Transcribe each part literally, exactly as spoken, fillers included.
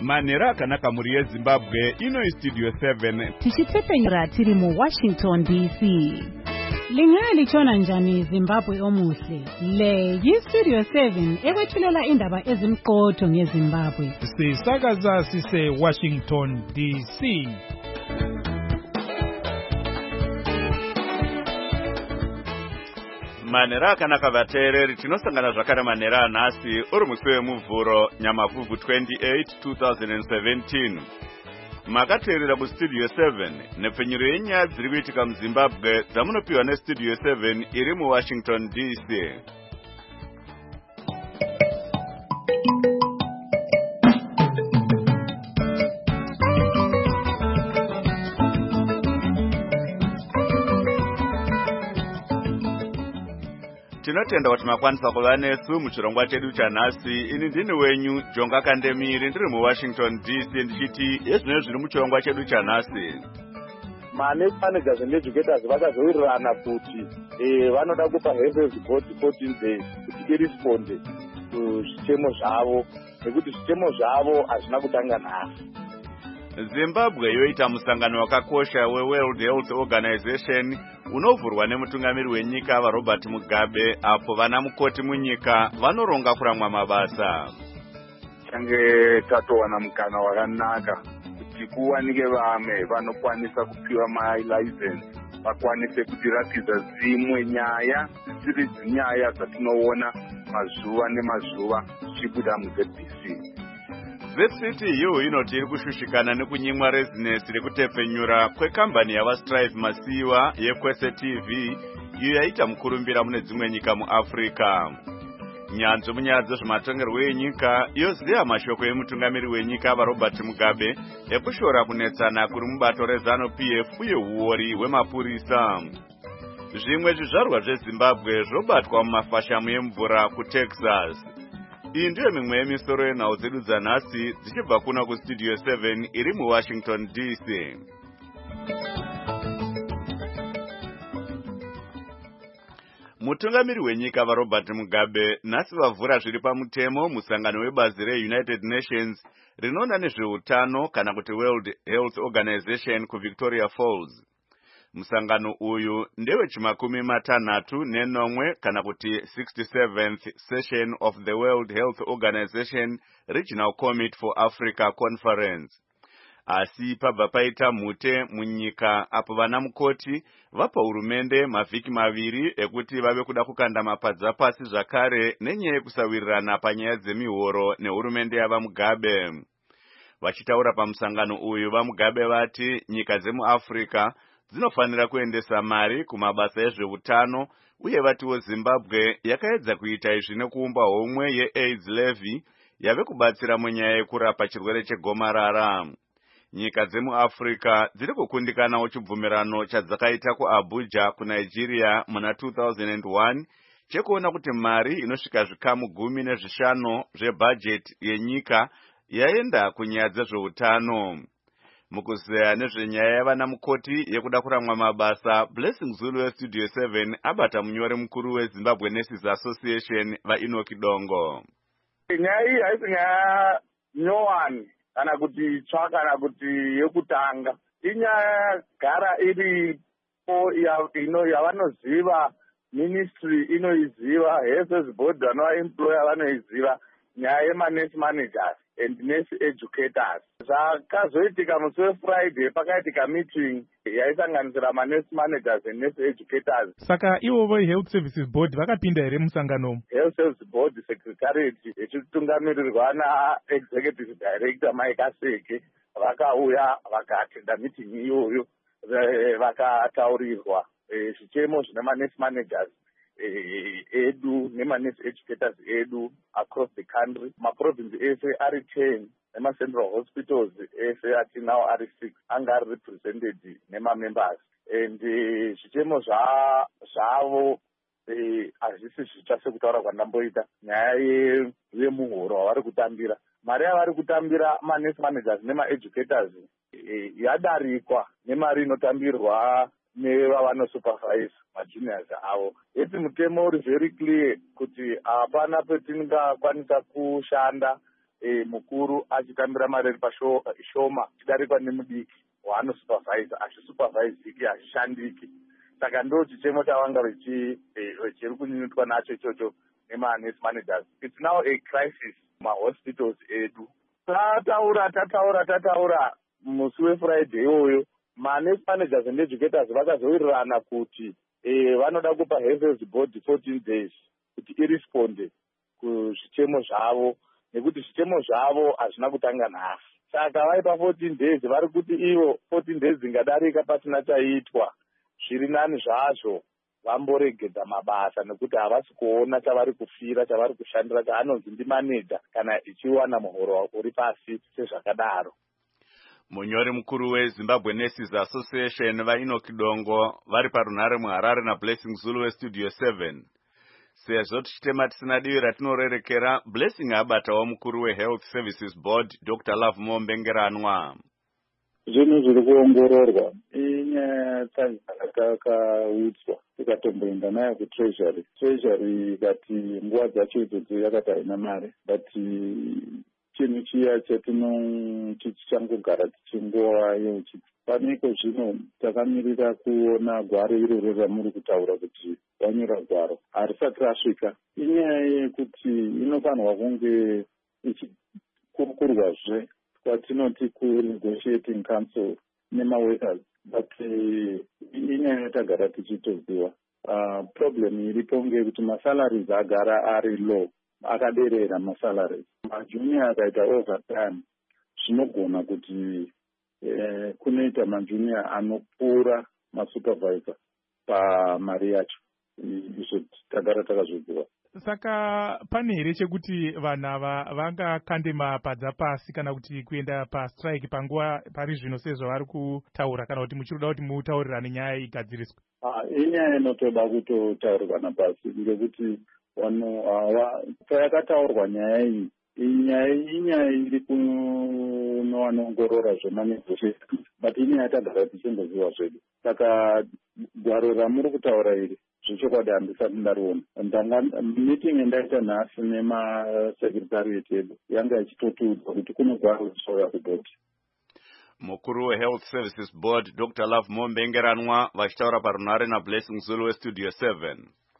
Manera akanaka muri yeZimbabwe ino istudio seven tichitepenyura tiri mu Washington D C. Lingali chona njani Zimbabwe omuhle. Le yistudio seven ekwethulela indaba ezimqotho ngeZimbabwe. Sisakaza sise Washington D C. Manera akanaka vateereri tinosangana zvakare manera nhasi uri musi wemuvhuro Nyamavhuvhu twenty-eight two thousand seventeen. Makateerera mustudio seven nepfenyuro yenyaya dziri kuitika muZimbabwe dzamunopiwa nestudio seven iri muWashington D C. Tinotenda kuti makwanisa kuva nesu muchirongwa chedu chanhasi. Ini ndini wenyu Jonga Kandemiri ndiri muWashington D C ndichiti ezvino zviri muchirongwa chedu chanhasi. Mane managers and educators vakazowirirana kuti eh vanoda kupa health board fourteen days kuti iresponde kuzvitemo zvavo nekuti zvitemo zvavo hazvina kutanga nhasi. Zimbabwe yoita musangano wakakosha weWorld Health Organization unovhurwa nemutungamiri wenyika vaRobert Mugabe apo vana mukoti munyika vanoronga kuramwa mabasa. Change tatowana mukana wakanaka kuti kuwanike vame vanokwanisa kupiwa malicense vakwanise kutiratidza dzimwe nyaya dzisiri nyaya dzatinoona mazuva nemazuva zvichibuda muZ B C. Z C T U inoti iri kushushikana nekunyimwa rezinesi rekutepfenyura kwekambani yavaStrive Masiyiwa yeKwese T V iyo yaita mukurumbira mune dzimwe nyika muAfrica. Nyanzvi munyaya dzezvematongerwo enyika yoziva mashoko emutungamiri wenyika vaRobert Mugabe ekushora kunetsana kuri mubato reZANU-P F uye uori hwemapurisa. Zvimwe zvizvarwa zveZimbabwe zvobatwa mumafashamu emvura kuTexas. Iyi ndiyo mimwe yemisoro yenhau dzedu dzanhasi dzichibva kuno kustudio seven iri muWashington D C. Mutungamiri wenyika vaRobert Mugabe nhasi vavhura zviri pamutemo musangano webazi reUnited Nations rinoona nezveutano kana kuti World Health Organization kuVictoria Falls. Musangano uyu ndewe chimakumi matanhatu nenomwe kana kuti sixty-seventh session of the World Health Organization Regional Committee for Africa Conference. Asi pabva paita mhute munyika apo vana mukoti vapa hurumende mavhiki maviri ekuti vave kuda kukanda mapadza pasi zvakare nenyaya yekusawirirana panyaya dzemihoro nehurumende yava Mugabe. Vachitaura pamusangano uyu vaMugabe vati nyika dzemuAfrica dzinofanira kuendesa mari kumabasa ezveutano uye vatiwo Zimbabwe yakaedza kuita izvi nekuumba homwe yeAIDS levy yave kubatsira munyaya yekurapa chirwere chegomarara. Nyika dzemuAfrica dziri kukundikanawo chibvumirano chadzakaita kuAbuja kuNigeria muna two thousand one chekuona kuti mari inosvika zvikamu gumi nezvishanu zvebhajeti yenyika yaenda kunyaya dzezveutano. Mukuzeya nezvenyaya yavana mukoti yekuda kuramwa mabasa, Blessing Zulu westudio seven abata munyori mukuru weZimbabwe Nurses Association vaEnoch Dongo. Nyaya iyi haisi nyaya nyowani kana kuti tsva kana kuti yekutanga. Inyaya gara iripo ino yavanoziva, ministry inoiziva, health board vanovaemploya vanoiziva, nyaya yemanurse managers and nurse educators. Zvakazoitika musi weFriday pakaitika meeting yaisanganisira manurse managers and nurse educators. Saka ivo Health Services Board vakapinda here musangano? Health Services Board Secretariat ichitungamirirwa na-Executive Director Mike Aseke vakauya vakatenda meeting iyoyo vakataurirwa zvichemo zvine manurse managers edu nemanurse educators edu across the country. Maprovince ese ari ten nema-central hospitals ese ati now ari six anga ari represented nema-members. And zvichemo zvavo hazvisi zvitsva sekutaura kwandamboita nyaya yemuhoro wavari kutambira. Mari yavari kutambira manurse managers nema-educators yadarikwa nemari inotambirwa nevavanosupervise majuniors avo. Iti mutemo uri very clear kuti hapana petingakwanisa kushanda e, mukuru achitambira mari pashoma chidarikwa nemudiki waanosupervisa achisupervisiki hazvishandiki. Saka ndo chichemo chavanga chiri kunyunyutwa nacho ichocho nemanesi managers. It's now a crisis mahospitals edu. Tataura tataura tataura musi wefriday iwoyo manesi managers and educators vakazowirirana kuti eh, vanoda kupa health board fourteen days kuti iresponde kuzvichemo zvavo nekuti zvichemo zvavo hazvina kutanga nhasi. Saka vaipa fourteen days vari kuti ivo fourteen days dzingadarika pasina chaitwa zviri nani zvazvo vamboregedza mabasa nekuti havasi kuona chavari kufira chavari kushandira chaanonzi ndimaneja kana ichiwana muhoro uri pasi sezvakadaro. Munyori mukuru weZimbabwe Nurses Association vaInoki Dongo vari parunhare muHarare naBlessing Zulu weStudio seven. Sezvo tichitema tisina divi ratinorerekera, Blessing abatawo mukuru weHealth Services Board Doctor Love Mombengeranwa. Zvinhu zviri kuongororwa inyaya takautswa tikatomboenda nayo kutreasury. Treasury ikati nguva dzacho idzodzo yakati haina mari, but chinhu chiya chatichangogara tichingovayo paneko zvino takamirira kuona gwaro iroro ramuri kutaura kuti wanyora gwaro harisati rasvika. Inyaya yekuti inofanirwa kunge ichikurukurwazve kwatinoti kunegotiating council nemaworkers, but inyaya yatagara tichitoziva. Uh, problem iripo ngekuti masalaries agara ari low, akaderera masalaries. Majunior akaita overtime zvinogona kuti eh, kunoita majunior anopfuura masupervisor pamari yacho. Izvo tagara takazviziva. Saka pane here chekuti vanhu ava vangakande mapadza pasi kana kuti kuenda pastrike panguva pari zvino sezvo vari kutaura, kana kuti muchiroda kuti mutaurirane nyaya igadziriswe? Inyaya inotoda kutotaurirana pasi ngekuti vanhu ava payakataurwa nyaya iyi inyaya inyaya iri kunoongorora zvemanegociation, but inyaya yatagara tichingoziva zvedu. Saka gwaro ramuri kutaura iri zvechokwadi handisati ndariona. Meeting endaita nhasi nemasecretariat edu yanga ichitotudzwa kuti kune gwaro richauya kubhodi. Mukuru weHealth Services Board Doctor Love Mombengeranwa vachitaura parunhare naBlessing Zulu weStudio seven.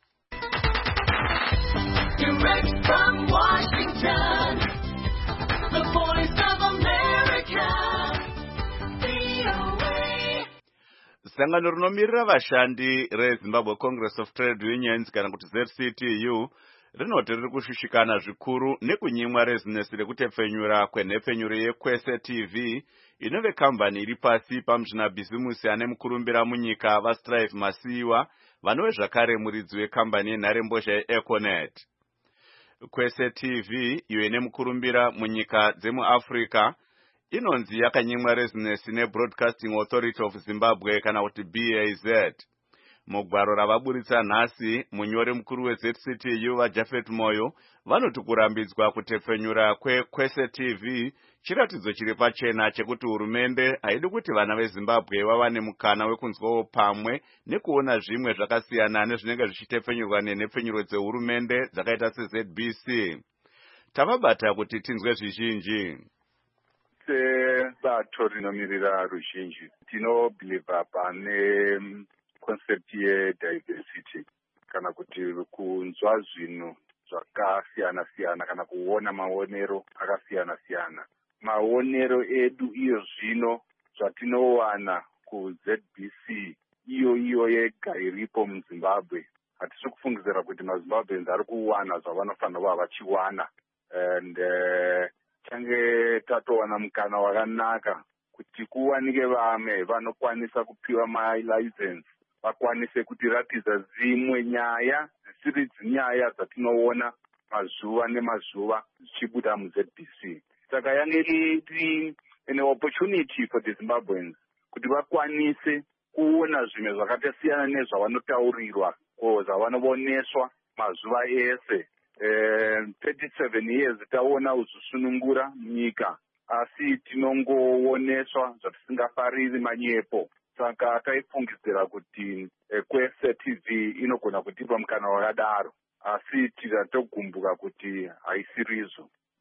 Direct from Washington, the voice of America, V O A. Sangano rinomirira vashandi reZimbabwe Congress of Trade Unions kana kuti Z C T U rinoti riri kushushikana zvikuru nekunyimwa rezinesi rekutepfenyura kwenhepfenyuro yeKwese T V inove kambani iri pasi pamuzvinabhizimusi ane mukurumbira munyika vaStrive Masiyiwa vanove zvakare muridzi wekambani yenharembozha yeEconet. Kwese T V iyo ine mukurumbira munyika dzemuAfrica inonzi yakanyimwa rezinesi neBroadcasting Authority of Zimbabwe kana kuti B A Z. Mugwaro ravaburitsa nhasi, munyori mukuru weZ C T U vaJafet Moyo vanoti kurambidzwa kutepfenyura kweKwese T V chiratidzo chiri pachena chekuti hurumende haidi kuti vana veZimbabwe vawane mukana wekunzwawo pamwe nekuona zvimwe zvakasiyana nezvinenge zvichitepfenyurwa nenhepfenyuro dzehurumende dzakaita seZ B C. Tavabata kuti tinzwe zvizhinji. Sebato rinomirira ruzhinji tinobhiliva pane concept yediversity kana kuti kunzwa zvinhu zvakasiyana siyana kana kuona maonero akasiyana siyana. Maonero edu iyo zvino zvatinowana kuZ B C iyo iyo yega iripo muZimbabwe, hatisi kufungidzira kuti maZimbabweans ari kuwana zvavanofanira kuva vachiwana, and uh, change tatowana mukana wakanaka kuti kuwanike vame vanokwanisa kupiwa malicense vakwanise kutiratidza dzimwe nyaya dzisiri dzinyaya dzatinoona mazuva nemazuva zichibuda muZ B C. Saka yange iri an opportunity for the Zimbabweans kuti vakwanise kuona zvimwe zvakasiyana nezvavanotaurirwa ko zvavanovoneswa mazuva ese. Uh, thirty-seven years taona uzusunungura munyika asi tinongooneswa zvatisingafariri manyepo. Saka taifungidzira kuti eh, Kwese T V inogona kutipa mukana wakadaro, asi tiratogumbuka kuti haisirizvo.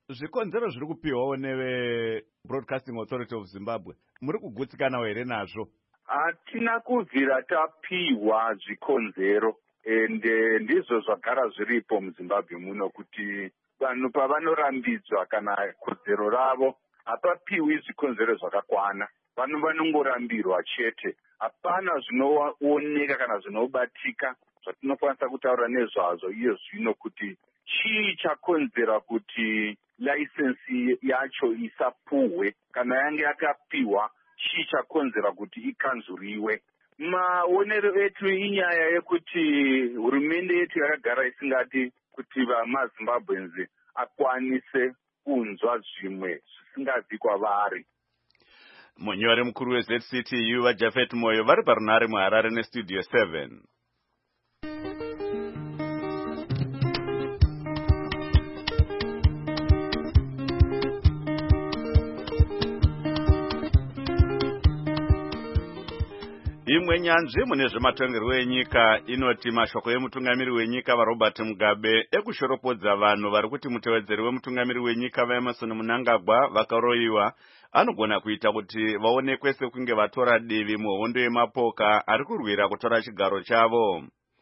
zvikonzero zviri kupiwawo neve Broadcasting Authority of Zimbabwe muri kugutsikanawo here nazvo? hatina kubvira tapiwa zvikonzero ende ndizvo zvagara zviripo muzimbabwe muno kuti vanhu pavanorambidzwa kana kodzero ravo hapapiwi zvikonzero zvakakwana. Vanhu vanongorambirwa chete, hapana zvinooneka kana zvinobatika zvatinokwanisa kutaura nezvazvo iyo zvino kuti chii chakonzera kuti laisensi yacho isapuhwe, kana yange yakapiwa chii chakonzera kuti ikanzuriwe. Maonero etu inyaya yekuti hurumende yetu yakagara isingati kuti vamazimbabwenzi akwanise kunzwa zvimwe zvisingazi kwavari. Munyori mukuru we-Z C T U vaJafet Moyo vari parunare muHarare nestudio seven. Imwe nyanzvi mune zvematongerwo enyika inoti mashoko emutungamiri wenyika vaRobert Mugabe ekushoropodza vanhu vari kuti mutevedzeri wemutungamiri wenyika vaEmmerson Mnangagwa vakaroyiwa anogona kuita kuti vaonekwe sekunge vatora divi muhondo yemapoka ari kurwira kutora chigaro chavo.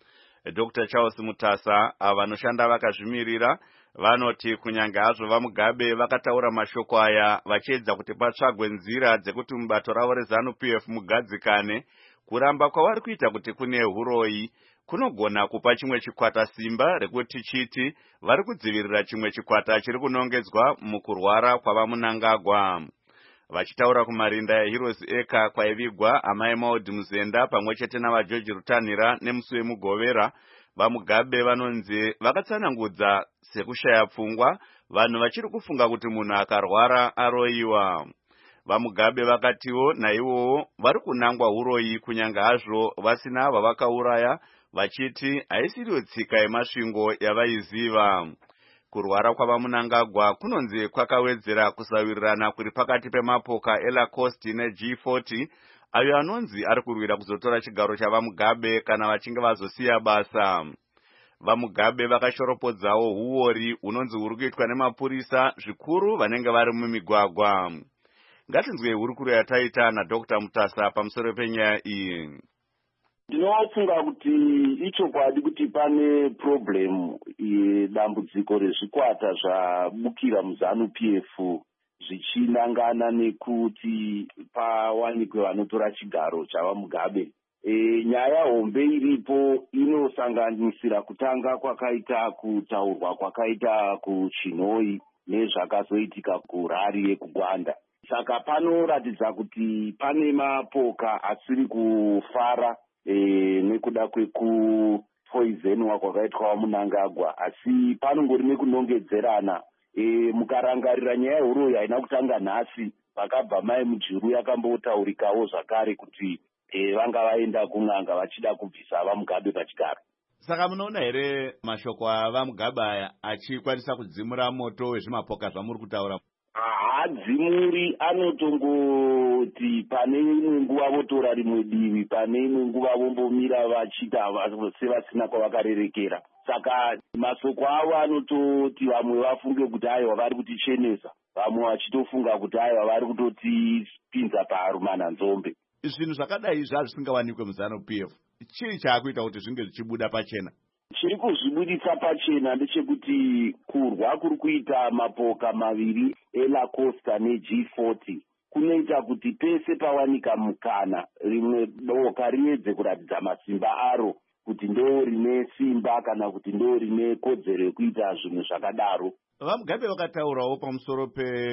Doctor Charles Mutasa ava vanoshanda vakazvimirira vanoti kunyange hazvo vaMugabe vakataura mashoko aya vachiedza kuti patsvagwe nzira dzekuti mubato ravo reZANU P F mugadzikane, kuramba kwavari kuita kuti kune huroyi kunogona kupa chimwe chikwata simba rekuti chiti vari kudzivirira chimwe chikwata chiri kunongedzwa mukurwara kwavaMnangagwa. Vachitaura kumarinda yaHeroes Eka kwaivigwa amai Maud Muzenda pamwe chete navaJoji Rutanhira neMusuwe Mugovera, vaMugabe vanonzi vakatsanangudza sekushaya pfungwa vanhu vachiri kufunga kuti munhu akarwara aroyiwa. VaMugabe vakatiwo naivowo vari kunangwa huroyi kunyange hazvo vasina vavakauraya, vachiti haisiriyo tsika yemasvingo yavaiziva. Kurwara kwavaMnangagwa kunonzi kwakawedzera kusawirirana kuri pakati pemapoka eLacoste neG forty ayo anonzi ari kurwira kuzotora chigaro chavaMugabe kana vachinge vazosiya basa. VaMugabe vakashoropodzawo huori hunonzi huri kuitwa nemapurisa zvikuru vanenge vari mumigwagwa. Ngatinzwe hurukuro yataita naDr Mutasa pamusoro penyaya iyi. Ndinofunga kuti ichokwadi kuti pane problem yedambudziko rezvikwata zvabukira muZANU P F zvichinangana nekuti pawanikwe vanotora chigaro chavaMugabe. E, nyaya hombe iripo inosanganisira kutanga kwakaita kutaurwa kwakaita kuChinhoyi nezvakazoitika kuRari yekuGwanda. Saka panoratidza kuti pane mapoka asiri kufara e, nekuda kwekupoizenwa kwakaitwa vaMnangagwa, asi panongori nekunongedzerana. E, mukarangarira nyaya yehuroyi haina kutanga nhasi, pakabva mai Mujuru yakambotaurikawo zvakare kuti e, vanga vaenda kun'anga vachida kubvisa vaMugabe pachigaro. Saka munoona here mashoko avaMugabe aya achikwanisa kudzimura moto wezvimapoka zvamuri kutaura? Haadzimuri, anotongoti pane imwe nguva votora rimwe divi, pane imwe nguva vombomira vachita sevasina kwavakarerekera. Saka masoko avo anototi vamwe vafunge kuti aiwa vari kutichenesa, vamwe vachitofunga kuti aiwa vari kutotipinza parumana nzombe. Zvinhu zvakadai zvazvisingawanikwe muZANU P F, chii chaakuita kuti zvinge zvichibuda pachena? Chiri kuzvibudisa pachena ndechekuti kurwa kuri kuita mapoka maviri eLacoste neG forty kunoita kuti pese pawanika mukana rimwe boka riedze kuratidza masimba aro kuti ndo rine simba kana kuti ndo rine kodzero yekuita zvinhu zvakadaro. VaMugabe vakataurawo pamusoro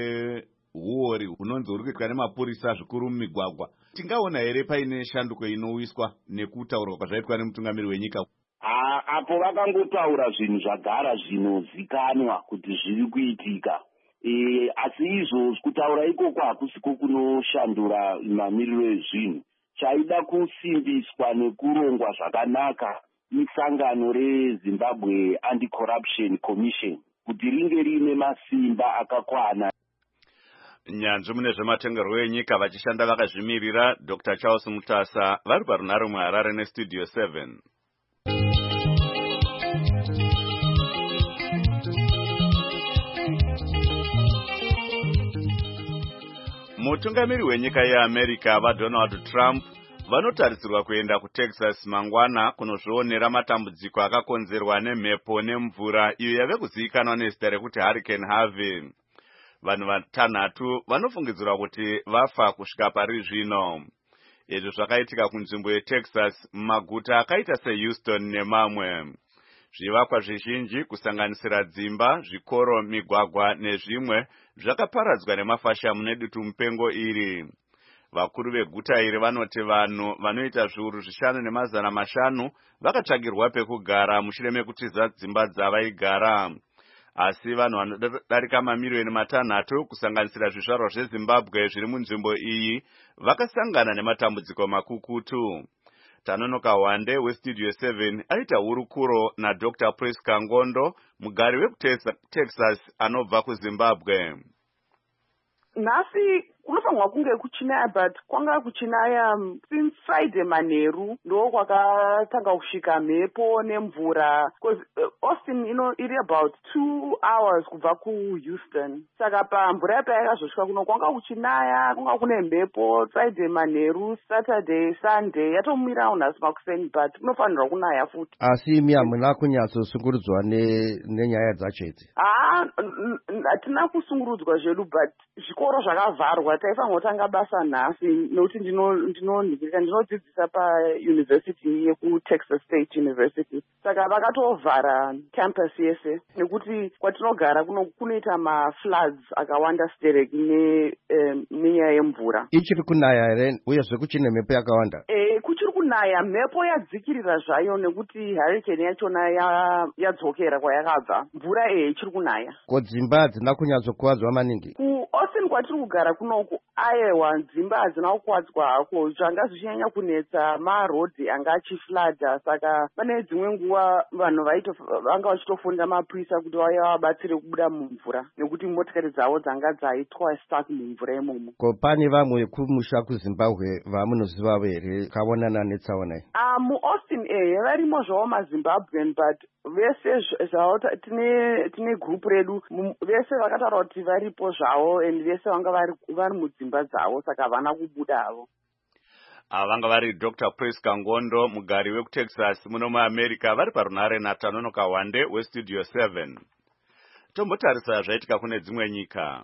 pehuori hunonzi huri kuitwa nemapurisa zvikuru mumigwagwa. Tingaona here paine shanduko inowiswa nekutaurwa kwazvaitwa nemutungamiri wenyika? Apo vakangotaura zvinhu zvagara zvinozikanwa kuti zviri kuitika. E, asi izvo kutaura ikoko hakusiko kunoshandura mamiriro ezvinhu. Chaida kusimbiswa nekurongwa zvakanaka isangano reZimbabwe Anti-Corruption Commission kuti ringe riine masimba akakwana. Nyanzvi mune zvematongerwo enyika vachishanda vakazvimirira Doctor Charles Mutasa vari parunare muHarare nestudio seven. Mutungamiri wenyika yeAmerica vaDonald Trump vanotarisirwa kuenda kuTexas mangwana kunozvionera matambudziko akakonzerwa nemhepo nemvura iyo yave kuzivikanwa nezita rekuti Hurricane Harvey. Vanhu vatanhatu vanofungidzirwa kuti vafa kusvika pari zvino. Izvi zvakaitika kunzvimbo yeTexas mumaguta akaita seHouston nemamwe. Zvivakwa zvizhinji kusanganisira dzimba, zvikoro, migwagwa nezvimwe zvakaparadzwa nemafashamu nedutu mupengo iri. Vakuru veguta iri vanoti vanhu vanoita zviuru zvishanu nemazana mashanu vakatsvagirwa pekugara mushure mekutiza dzimba dzavaigara. Asi vanhu vanodarika mamiliyoni matanhatu kusanganisira zvizvarwa zveZimbabwe zviri munzvimbo iyi vakasangana nematambudziko makukutu. Tanonoka Wande weStudio seven aita hurukuro naDr Priska Ngondo, mugari wekuTexas anobva kuZimbabwe. Nhasi kunofanirwa kunge kuchinaya, but kwanga kuchinaya since Friday manheru ndo kwakatanga kusvika mhepo nemvura, because uh, Austin ino iri about two hours kubva kuHouston. Saka pamvura yapa yakazosvika kuno kwanga kuchinaya, kwanga kune mhepo Friday manheru, Saturday, Sunday yatomira unhasi makuseni, but kunofanirwa kunaya futi. Asi imi hamuna kunyatsosungurudzwa nenyaya dzacho idzi? Ah, hatina kusungurudzwa zvedu, but zvikoro zvakavharwa. Taifanirwa kutanga basa nhasi nokuti ndinonhikirika ndinodzidzisa pauniversity yekuTexas State University. Saka vakatovhara campus yese nekuti kwatinogara kunoita mafloods akawanda stereki nenyaya yemvura. Ichiri kunaya here uyezve kuchine mhepo yakawanda? Eh, kuchiri kunaya, mhepo yadzikirira zvayo nekuti hurricane yachona yadzokera kwayakabva. Mvura eh ichiri kunaya. Ko dzimba hadzina kunyatsokuwadzwa maningi? Ku Austin kwatiri kugara kunoku aiwa dzimba hadzina kukwadzwa hako, zvanga zvichinyanya kunetsa marodhi anga achifladha. Saka pane dzimwe nguva vanhu vanga vachitofunda mapurisa kuti vauya vabatsire kubuda mumvura nekuti motikari dzavo dzanga dzaitwa stuck mumvura imomo. Ko pane vamwe kumusha kuZimbabwe vamunozivavo here kaonana netsaona iyi? Ah, muAustin eh varimo zvavo maZimbabwean, but vese zvavo tine tine group redu vese vakataura kuti varipo zvavo and vese vanga vari vari mudzimba dzavo, saka havana kubudavo. Avanga vari Doctor Priska Ngondo, mugari wekuTexas muno muAmerica, vari parunhare naTanonoka Wande weStudio seven. Tombotarisa zvaitika kune dzimwe nyika.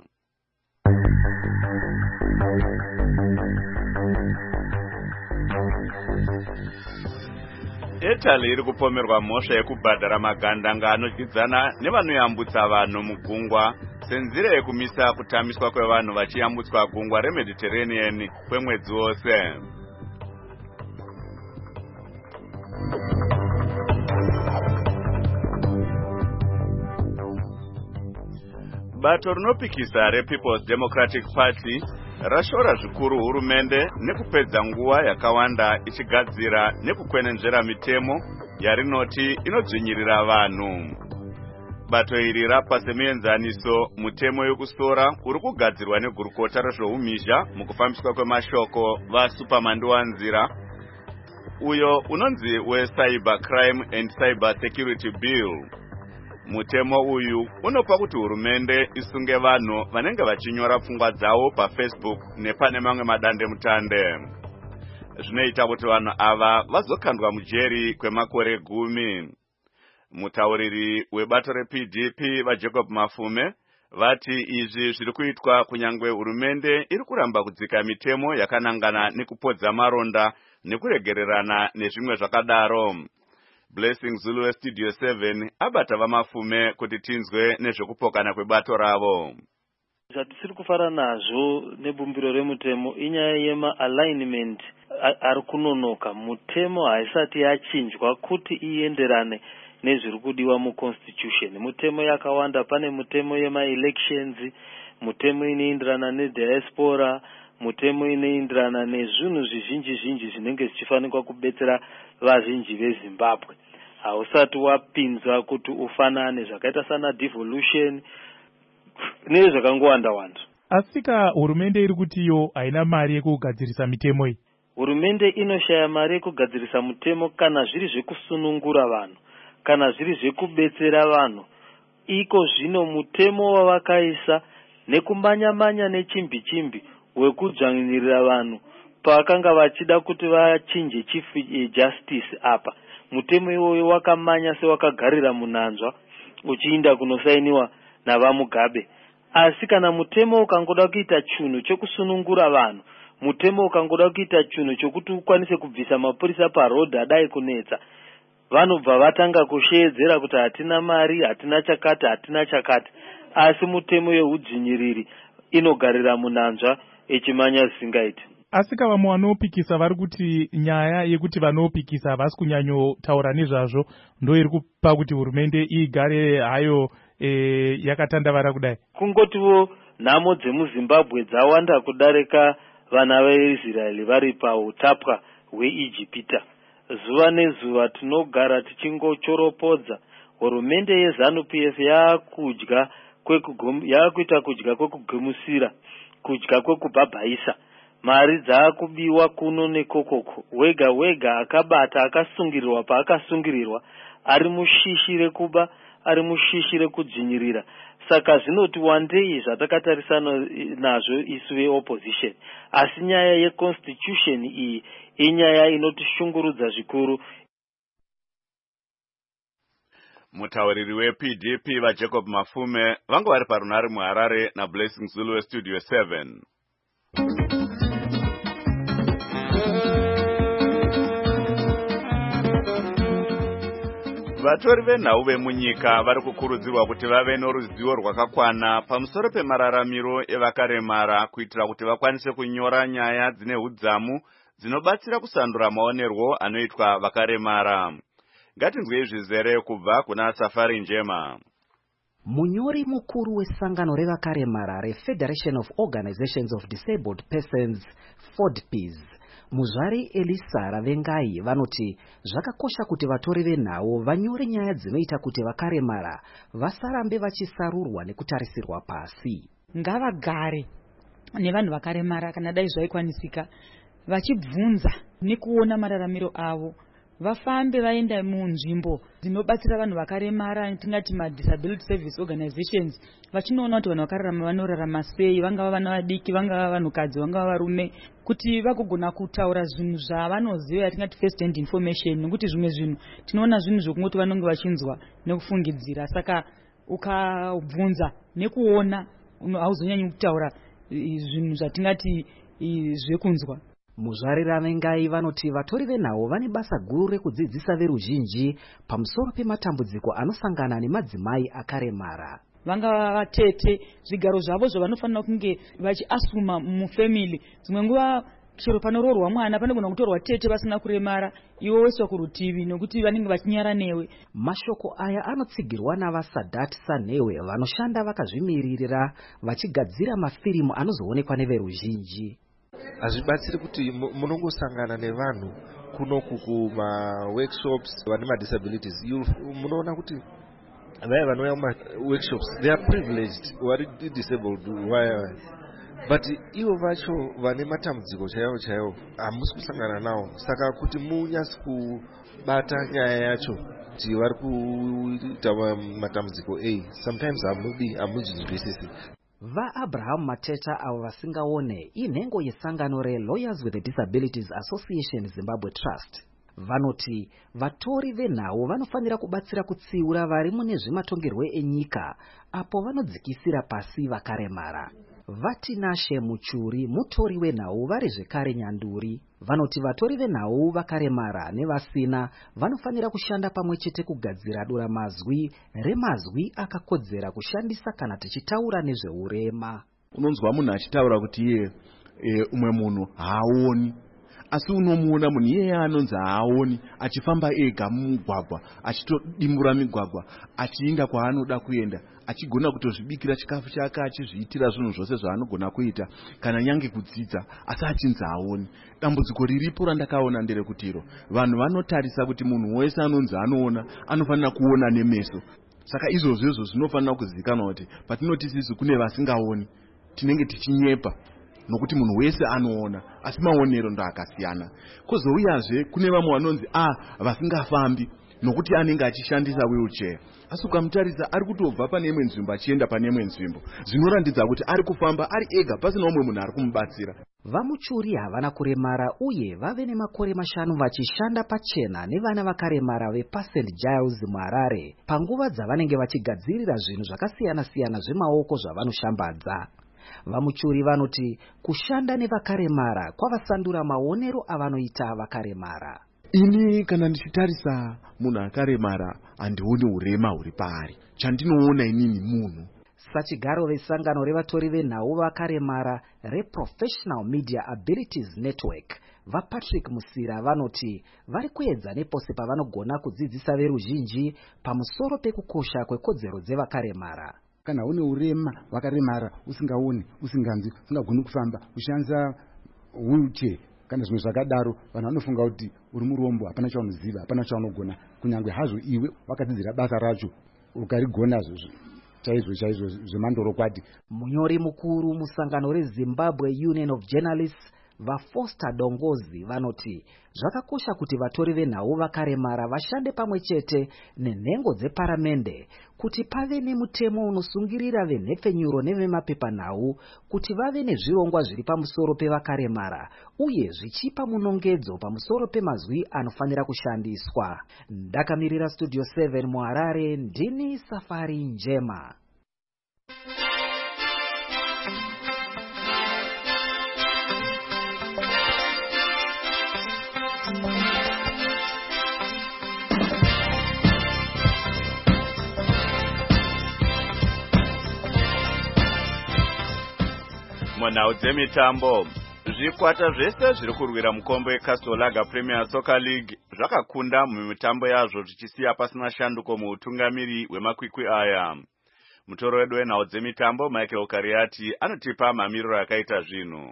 Italy iri kupomerwa mhosva yekubhadhara magandanga anodyidzana nevanoyambutsa vanhu mugungwa senzira yekumisa kutamiswa kwevanhu vachiyambutswa gungwa reMediterranean kwemwedzi wose. Bato rinopikisa rePeople's Democratic Party rashora zvikuru hurumende nekupedza nguva yakawanda ichigadzira nekukwenenzvera mitemo yarinoti inodzvinyirira vanhu. Bato iri rapa semuenzaniso mutemo yokusora uri kugadzirwa negurukota rezvoumhizha mukufambiswa kwemashoko vaSupermanduwanzira, uyo unonzi weCyber Crime and Cyber Security Bill. Mutemo uyu unopa kuti hurumende isunge vanhu vanenge vachinyora pfungwa dzavo paFacebook nepane mamwe madande mutande. Zvinoita kuti vanhu ava vazokandwa mujeri kwemakore gumi. Mutauriri webato reP D P vaJacob Mafume vati izvi zviri kuitwa kunyangwe hurumende iri kuramba kudzika mitemo yakanangana nekupodza maronda nekuregererana nezvimwe zvakadaro. Blessing Zulu weStudio seven abata vamafume kuti tinzwe nezvekupokana kwebato ravo. Zvatisiri kufara nazvo nebumbiro remutemo inyaya yema-alignment ari kunonoka. Mutemo haisati yachinjwa kuti ienderane nezviri kudiwa muconstitution. Mutemo yakawanda, pane mutemo yema-elections, mutemo inoenderana nediaspora, mutemo inoenderana nezvinhu zvizhinji zhinji zvinenge zvichifanikwa kubetsera vazhinji veZimbabwe. Hausati wapinza kuti ufanane zvakaita sana devolution nezvakangowanda wanda. Asika hurumende iri kuti iyo haina mari yekugadzirisa mitemo iyi. Hurumende inoshaya mari yekugadzirisa mutemo kana zviri zvekusunungura vanhu, kana zviri zvekubetsera vanhu. Iko zvino mutemo wavakaisa nekumbanya-manya nechimbi-chimbi wekudzvanyirira vanhu pakanga vachida kuti vachinje chief justice apa. Mutemo iwoyo wakamanya sewakagarira munanzva uchiinda kunosainiwa navaMugabe. Asi kana mutemo ukangoda kuita chunhu chekusunungura vanhu, mutemo ukangoda kuita chunhu chokuti ukwanise kubvisa mapurisa parodhi adai kunetsa, vanobva vatanga kusheedzera kuti hatina mari, hatina chakati, hatina chakati. Asi mutemo yeudzvinyiriri inogarira munanzva echimanya zvisingaiti. Asi kavamwe vanopikisa vari kuti nyaya yekuti vanopikisa havasi kunyanyotaura nezvazvo ndo iri kupa kuti hurumende igare hayo e, yakatandavara kudai. Kungotiwo nhamo dzemuZimbabwe dzawanda kudarika vana veIsraeli vari pautapwa hweIjipita. Zuva nezuva tinogara tichingochoropodza. Hurumende yeZanu-P F yakudya yakuita kudya kwekugumusira, kudya kwekubhabhaisa. Mari dzakubiwa kuno nekokoko. Wega wega akabata akasungirirwa paakasungirirwa ari mushishi rekuba, ari mushishi rekudzvinyirira. Saka zvinoti wandei zvatakatarisana nazvo isu veopposition. Asi nyaya yeconstitution iyi inyaya inotishungurudza zvikuru. Mutauriri weP D P vaJacob Mafume vanga vari parunare muHarare naBlessing Zulu weStudio seven. Vatori venhau vemunyika vari kukurudzirwa kuti vave noruzivo rwakakwana pamusoro pemararamiro evakaremara kuitira kuti vakwanise kunyora nyaya dzine hudzamu dzinobatsira kusandura maonerwo anoitwa vakaremara. Ngatinzwe zvizere kubva kuna Safari Njema. Munyori mukuru wesangano revakaremara reFederation of Organizations of Disabled Persons, FODPs, Muzvari Elisa Ravengai vanoti zvakakosha kuti vatori venhau vanyore nyaya dzinoita kuti vakaremara vasarambe vachisarurwa nekutarisirwa pasi. Ngavagare nevanhu vakaremara kana dai zvaikwanisika vachibvunza nekuona mararamiro avo. Vafambe vaenda munzvimbo dzinobatsira vanhu vakaremara, tingati madisability service organizations, vachinoona kuti vanhu vakararama vanorarama sei, vangava vana vadiki, vangava vanhukadzi, vangava varume, kuti vagogona kutaura zvinhu zvavanoziva, tingati first hand information, nekuti zvimwe zvinhu tinoona zvinhu zvokungoti vanenge vachinzwa nekufungidzira. Saka ukabvunza nekuona hauzonyanyi kutaura zvinhu zvatingati zvekunzwa. Muzvari Ravengai vanoti vatori venhau vane basa guru rekudzidzisa veruzhinji pamusoro pematambudziko anosangana nemadzimai akaremara. Vangava vatete, zvigaro zvavo zvavanofanira kunge vachiasuma mufamily. Dzimwe nguva chero panoroorwa mwana panogona kutorwa tete vasina kuremara, iwo weswa kurutivi nokuti vanenge vachinyara newe. Mashoko aya anotsigirwa navaSadat Sanewe vanoshanda vakazvimiririra vachigadzira mafirimu anozoonekwa neveruzhinji. Hazvibatsiri kuti munongosangana nevanhu kunoku kuma-workshops vane ma-disabilities. Munoona kuti vaya vanouya kuma-workshops, they are privileged, vari disabled, why? But ivo vacho vane matambudziko chaivo chaivo hamusi kusangana navo. Saka kuti munyasi kubata nyaya yacho kuti vari kuita matambudziko ei, sometimes hamudi hamunzwisisi. Va Abraham Mateta avo vasingaone inhengo yesangano reLawyers with the Disabilities Association Zimbabwe Trust. Vanoti vatori venhau vanofanira kubatsira kutsiura vari mune zvematongerwe enyika apo vanodzikisira pasi vakaremara. Vatinashe Muchuri mutori wenhau vari zvekare nyanduri. Vanoti vatori venhau vakaremara nevasina vanofanira kushanda pamwe chete kugadzira dura mazwi remazwi akakodzera kushandisa kana tichitaura nezveurema. Unonzwa munhu achitaura kuti iye e, umwe munhu haaoni, asi unomuona munhu iye anonzi haaoni achifamba ega mumugwagwa, achitodimbura migwagwa, achiinda kwaanoda kuenda, achigona kutozvibikira chikafu chake, achizviitira zvinhu zvose zvaanogona kuita, kana nyange kudzidza, asi achinzi haaoni. Dambudziko riripo randakaona nderekuti iro vanhu vanotarisa kuti munhu wese anonzi anoona anofanira kuona nemeso. Saka izvozvo izvo zvinofanira kuzivikanwa kuti patinoti sisi kune vasingaoni tinenge tichinyepa nokuti munhu wese anoona, asi maonero ndo akasiyana. Kozouyazve kune vamwe vanonzi ah vasingafambi nokuti anenge achishandisa wheelchair. Asi ukamutarisa ari kutobva pane imwe nzvimbo achienda pane imwe nzvimbo, zvinoratidza kuti ari kufamba ari ega pasina umwe munhu ari kumubatsira. Vamuchuri havana kuremara uye vave nemakore mashanu vachishanda pachena nevana vakaremara vepaSaint Giles muHarare panguva dzavanenge vachigadzirira zvinhu zvakasiyana-siyana zvemaoko zvavanoshambadza. Vamuchuri vanoti kushanda nevakaremara kwavasandura maonero avanoita vakaremara. Ini kana ndichitarisa munhu akaremara handioni urema huri paari. Chandinoona inini munhu. Sachigaro vesangano revatori venhau vakaremara reProfessional Media Abilities Network vaPatrick Musira vanoti vari kuedza nepose pavanogona kudzidzisa veruzhinji pamusoro pekukosha kwekodzero dzevakaremara. Kana une urema wakaremara usingaoni, usinganzwi, usingagoni kufamba, ushandisa wheelchair kana zvimwe zvakadaro, vanhu vanofunga kuti uri murombo, hapana chaunoziva, hapana chaunogona, kunyange hazvo iwe wakadzidzira basa racho ukarigona chaizvo chaizvo zvemandoro kwati. Munyori mukuru musangano reZimbabwe Union of Journalists vaFoster Dongozi vanoti zvakakosha kuti vatori venhau vakaremara vashande pamwe chete nenhengo dzeparamende kuti pave nemutemo unosungirira venhepfenyuro nevemapepanhau kuti vave nezvirongwa zviri pamusoro pevakaremara uye zvichipa munongedzo pamusoro pemazwi anofanira kushandiswa. Ndakamirira Studio seven muHarare, ndini Safari Njema. Munhau dzemitambo, zvikwata zvese zviri kurwira mukombe weCastle Lager Premier Soccer League zvakakunda mumitambo yazvo zvichisiya pasina shanduko muutungamiri wemakwikwi aya. Mutoro wedu wenhau dzemitambo Michael Kariati anotipa mamiriro akaita zvinhu.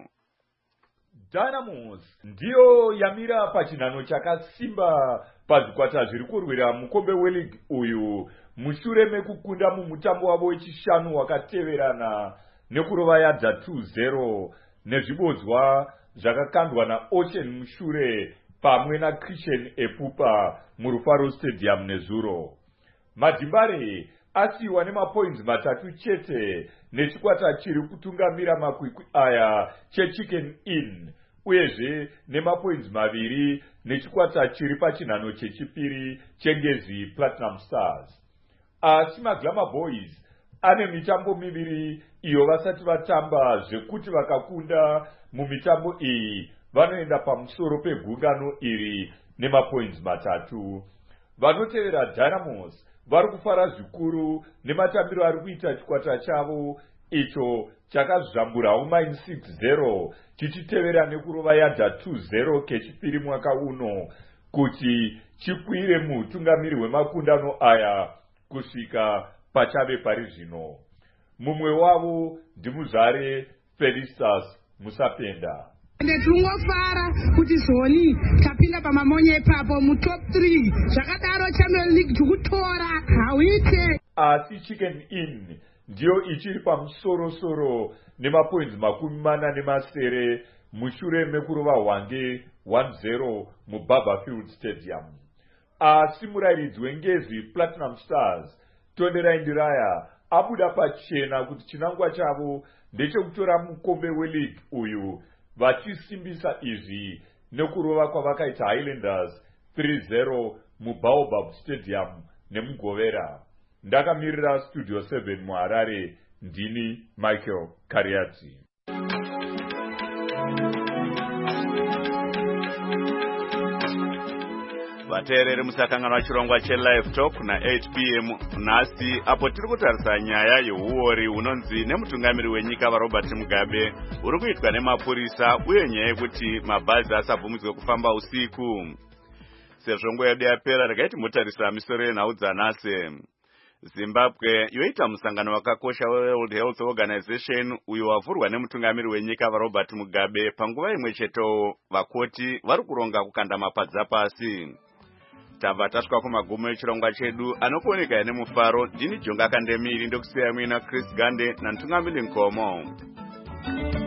Dynamos ndiyo yamira pachinhano chakasimba pazvikwata zviri kurwira mukombe weleague uyu mushure mekukunda mumutambo wavo wechishanu wakateverana nekurova yadza two zero nezvibodzwa zvakakandwa naOcean mushure pamwe naChristian Epupa murufaro stadium nezuro. Madimbare asiwa nemapoints matatu chete nechikwata chiri kutungamira makwikwi aya cheChicken Inn uyezve nemapoints maviri nechikwata chiri pachinhano chechipiri chengezi Platinum Stars. Asi maGlamour Boys ane mitambo miviri iyo vasati vatamba zvekuti vakakunda mumitambo iyi vanoenda pamusoro pegungano iri nemapoints matatu. Vanotevera Dynamos vari kufara zvikuru nematambiro ari kuita chikwata chavo icho chakazvambura Mine six zero chichitevera nekurova yadha two zero kechipiri mwaka uno kuti chikwire mutungamiri hwemakundano aya kusvika pachave pari zvino. Mumwe wavo ndimuzvare Felistas Musapenda. Ndetungofara kuti zoni tapinda pamamonye ipapo mutop three zvakadaro Champions League tikutora hawite. Asi Chicken Inn ndiyo ichiri pamusoro-soro nemapoints makumi mana nemasere mushure mekurova Hwange one zero muBarberfield Stadium. Asi murairidzi wengezi Platinum Stars Tonderai Ndiraya abuda pachena kuti chinangwa chavo ndechekutora mukombe weleague uyu vachisimbisa izvi nekurova kwavakaita Highlanders three zero muBaobab Stadium nemugovera. Ndakamirira Studio seven muHarare, ndini Michael Kariati. Vateereri musakanganwa chirongwa cheLive Talk na eight p m nhasi apo tiri kutarisa nyaya yeuori unonzi nemutungamiri wenyika vaRobert Mugabe uri kuitwa nemapurisa uye nyaya yekuti mabhazi asabvumidzwe kufamba usiku. Sezvo nguva yedu yapera regai mutarisa misoro yenhau dzanhasi. Zimbabwe yoita musangano wakakosha weWorld Health Organization uyo wavhurwa nemutungamiri wenyika vaRobert Mugabe panguva imwe cheto vakoti vari kuronga kukanda mapadza pasi. Tabva tasvika kumagumo echirongwa chedu anokuoneka nemufaro. Ndini Jonga Kandemiri ndokusiyamwe naChris Gande namutungamiri Nkomo.